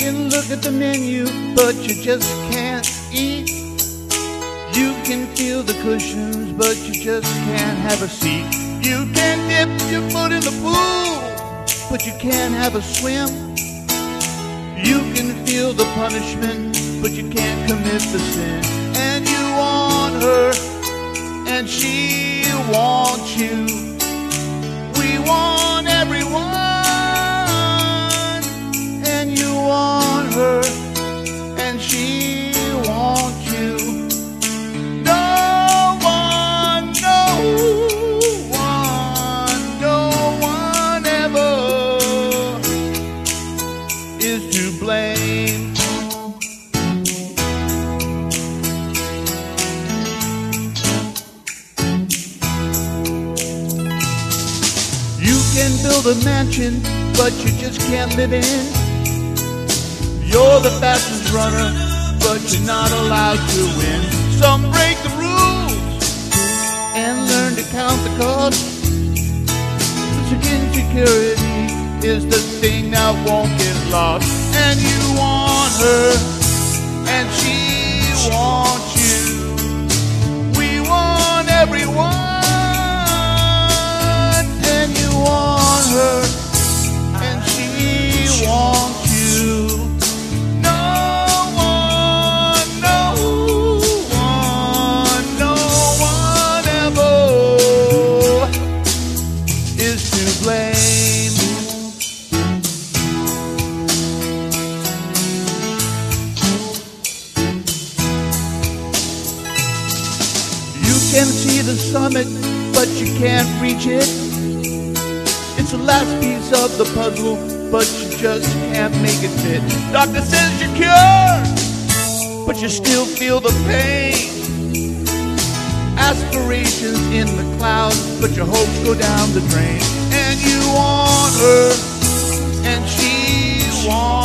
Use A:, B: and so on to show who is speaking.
A: can look at the menu, but you just can't eat. You can feel the cushions, but you just can't have a seat. You can dip your foot in the pool, but you can't have a swim. You can feel the punishment, but you can't commit the sin. And you want her, and she wants you. We want everyone, and you want her, and she wants you. No one ever is to blame. You can build a mansion, but you just can't live in. You're the fastest runner, but you're not allowed to win. Some break the rules and learn to count the cost. But insecurity is the thing that won't get lost. And you want her, and she wants you. We want everyone, and you want her, and she wants you. No one ever is to blame. You can see the summit, but you can't reach it. It's the last piece of the puzzle, but you just can't make it fit. Doctor says you're cured, but you still feel the pain. Aspirations in the clouds, but your hopes go down the drain. And you want her, and she wants